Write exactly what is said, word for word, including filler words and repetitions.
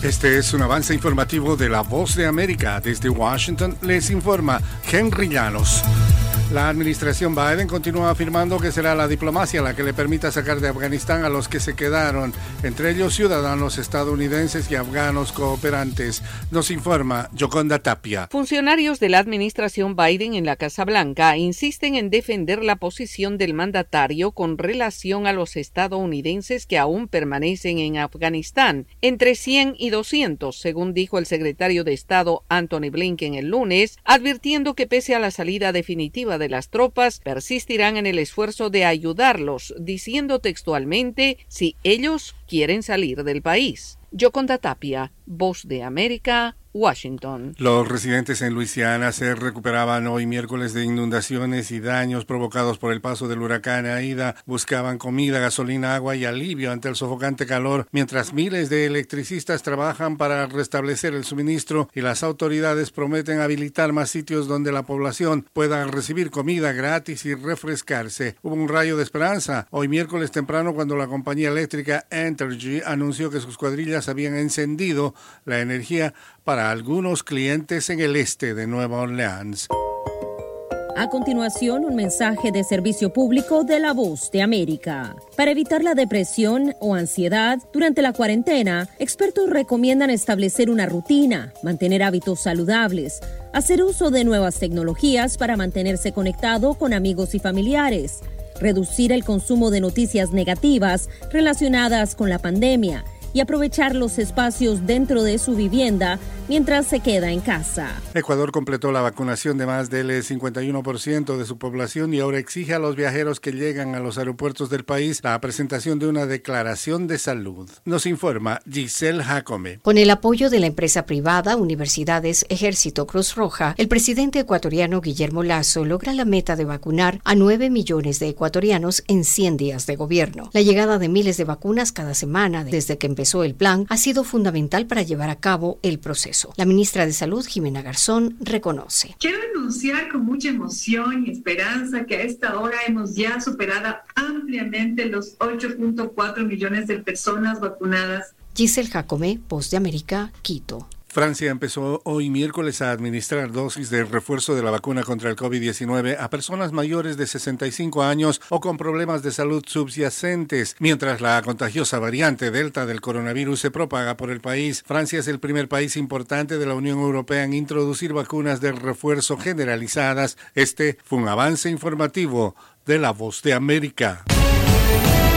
Este es un avance informativo de La Voz de América. Desde Washington les informa Henry Llanos. La administración Biden continúa afirmando que será la diplomacia la que le permita sacar de Afganistán a los que se quedaron, entre ellos ciudadanos estadounidenses y afganos cooperantes. Nos informa Yoconda Tapia. Funcionarios de la administración Biden en la Casa Blanca insisten en defender la posición del mandatario con relación a los estadounidenses que aún permanecen en Afganistán, entre cien y doscientos, según dijo el secretario de Estado Antony Blinken el lunes, advirtiendo que pese a la salida definitiva de las tropas, persistirán en el esfuerzo de ayudarlos, diciendo textualmente, si ellos quieren salir del país. Yoconda Tapia, Voz de América, Washington. Los residentes en Luisiana se recuperaban hoy miércoles de inundaciones y daños provocados por el paso del huracán Aida. Buscaban comida, gasolina, agua y alivio ante el sofocante calor, mientras miles de electricistas trabajan para restablecer el suministro y las autoridades prometen habilitar más sitios donde la población pueda recibir comida gratis y refrescarse. Hubo un rayo de esperanza hoy miércoles temprano cuando la compañía eléctrica Entergy anunció que sus cuadrillas habían encendido la energía para algunos clientes en el este de Nueva Orleans. A continuación, un mensaje de servicio público de La Voz de América. Para evitar la depresión o ansiedad durante la cuarentena, expertos recomiendan establecer una rutina, mantener hábitos saludables, hacer uso de nuevas tecnologías para mantenerse conectado con amigos y familiares, reducir el consumo de noticias negativas relacionadas con la pandemia y aprovechar los espacios dentro de su vivienda mientras se queda en casa. Ecuador completó la vacunación de más del cincuenta y uno por ciento de su población y ahora exige a los viajeros que llegan a los aeropuertos del país la presentación de una declaración de salud. Nos informa Giselle Jacome. Con el apoyo de la empresa privada, universidades, Ejército, Cruz Roja, el presidente ecuatoriano Guillermo Lasso logra la meta de vacunar a nueve millones de ecuatorianos en cien días de gobierno. La llegada de miles de vacunas cada semana desde que empezó el plan ha sido fundamental para llevar a cabo el proceso. La ministra de Salud, Jimena Garzón, reconoce. Quiero anunciar con mucha emoción y esperanza que a esta hora hemos ya superado ampliamente los ocho punto cuatro millones de personas vacunadas. Giselle Jacome, Voz de América, Quito. Francia empezó hoy miércoles a administrar dosis de refuerzo de la vacuna contra el COVID diecinueve a personas mayores de sesenta y cinco años o con problemas de salud subyacentes. Mientras la contagiosa variante Delta del coronavirus se propaga por el país, Francia es el primer país importante de la Unión Europea en introducir vacunas de refuerzo generalizadas. Este fue un avance informativo de La Voz de América.